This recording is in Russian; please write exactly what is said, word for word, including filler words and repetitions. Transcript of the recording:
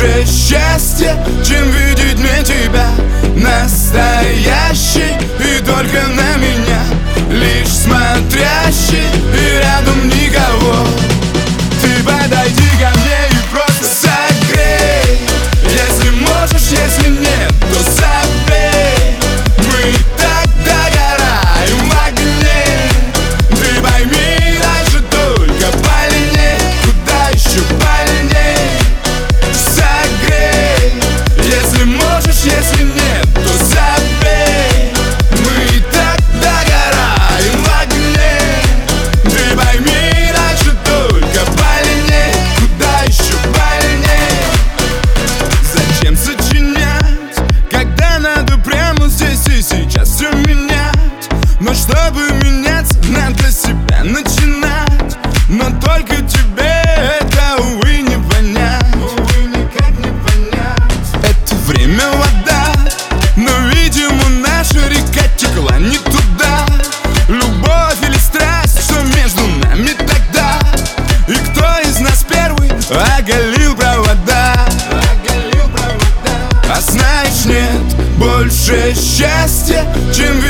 больше счастья, чем видеть мне тебя настоящий и только на меня лишь смотрящий, и рядом никого. Ты подойди ко мне и просто согрей, если можешь, если нет, то забей. Мы так догораем в огне. Ты пойми, дальше только больней, куда еще больней. Согрей, если можешь, если нет, то забей. Мы так догораем в огне. Ты пойми, дальше только больней, куда еще больней. Зачем сочинять, когда надо прямо здесь и сейчас все менять? Но чтобы меняться, надо себя начинать. Но только тебе это, увы, не понять. Увы, никак не понять. Это время вода, но, видимо, наша река текла не туда. Любовь или страсть, что между нами тогда? И кто из нас первый оголил провода? Оголил провода. А знаешь, нет больше счастья, чем